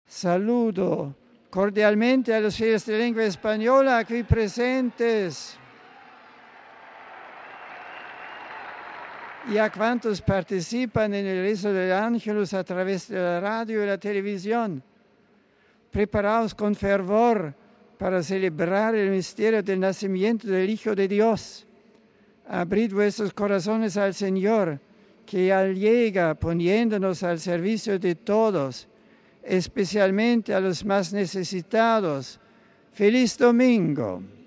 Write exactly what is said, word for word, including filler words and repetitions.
Saludo cordialmente a los fieles de lengua española aquí presentes y a cuantos participan en el rezo del Ángelus a través de la radio y la televisión. Preparaos con fervor para celebrar el misterio del nacimiento del Hijo de Dios. Abrid vuestros corazones al Señor, que ya llega poniéndonos al servicio de todos, especialmente a los más necesitados. ¡Feliz domingo!